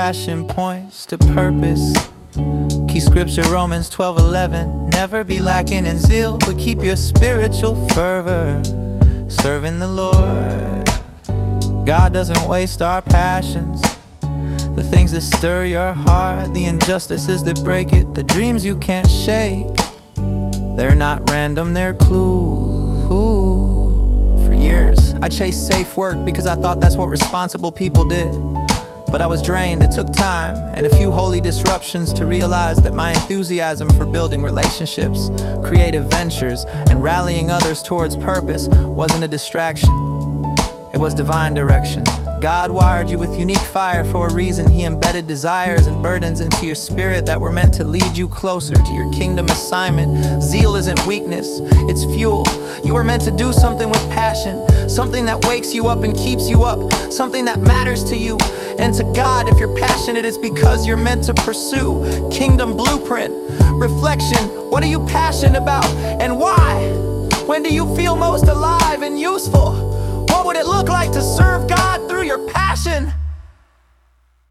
passion points to purpose. Key scripture, Romans 12:11. Never be lacking in zeal, but keep your spiritual fervor serving the Lord. God doesn't waste our passions, the things that stir your heart, the injustices that break it, the dreams you can't shake. They're not random, they're clues. For years, I chased safe work because I thought that's what responsible people did. But I was drained, it took time and a few holy disruptions to realize that my enthusiasm for building relationships, creative ventures, and rallying others towards purpose wasn't a distraction. It was divine direction. God wired you with unique fire for a reason. He embedded desires and burdens into your spirit that were meant to lead you closer to your kingdom assignment. Zeal isn't weakness, it's fuel. You were meant to do something with passion, something that wakes you up and keeps you up, something that matters to you and to God. If you're passionate, it's because you're meant to pursue kingdom blueprint. Reflection, what are you passionate about and why? When do you feel most alive and useful? What would it look like to serve God through your passion?